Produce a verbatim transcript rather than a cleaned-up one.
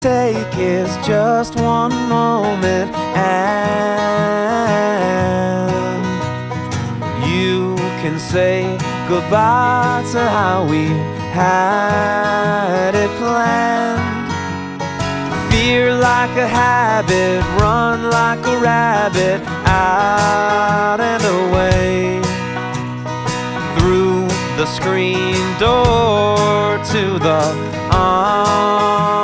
take is just one moment, and you can say goodbye to how we had it planned. Fear like a habit, run like a rabbit, out and away, through the screen door to the arms